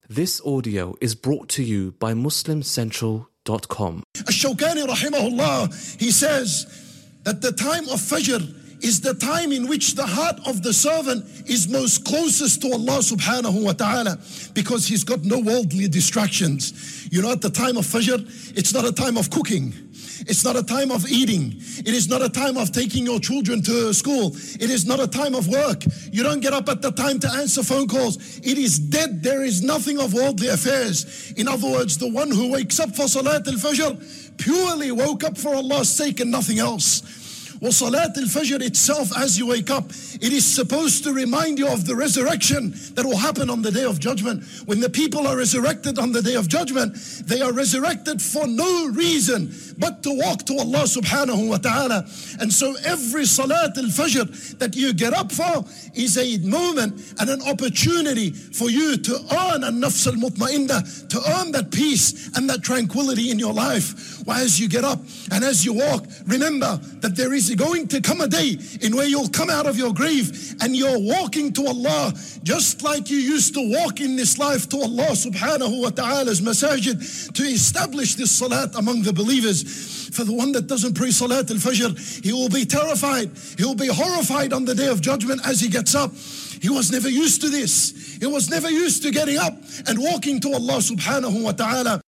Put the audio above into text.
This audio is brought to you by MuslimCentral.com. Ash-Shawkani rahimahullah, he says that the time of Fajr is the time in which the heart of the servant is most closest to Allah subhanahu wa ta'ala, because he's got no worldly distractions. You know, at the time of Fajr, it's not a time of cooking. It's not a time of eating. It is not a time of taking your children to school. It is not a time of work. You don't get up at the time to answer phone calls. It is dead. There is nothing of worldly affairs. In other words, the one who wakes up for Salat al-Fajr purely woke up for Allah's sake and nothing else. Well, Salat al-Fajr itself, as you wake up, it is supposed to remind you of the resurrection that will happen on the Day of Judgment. When the people are resurrected on the Day of Judgment, they are resurrected for no reason but to walk to Allah subhanahu wa ta'ala. And so every Salat al-Fajr that you get up for is a moment and an opportunity for you to earn an-nafs al-mutma'inna, to earn that peace and that tranquility in your life. Well, as you get up and as you walk, remember that there is going to come a day in where you'll come out of your grave and you're walking to Allah just like you used to walk in this life to Allah subhanahu wa ta'ala's masajid to establish this salat among the believers. For the one that doesn't pray Salat al-Fajr, he will be terrified. He will be horrified on the Day of Judgment as he gets up. He was never used to this. He was never used to getting up and walking to Allah subhanahu wa ta'ala.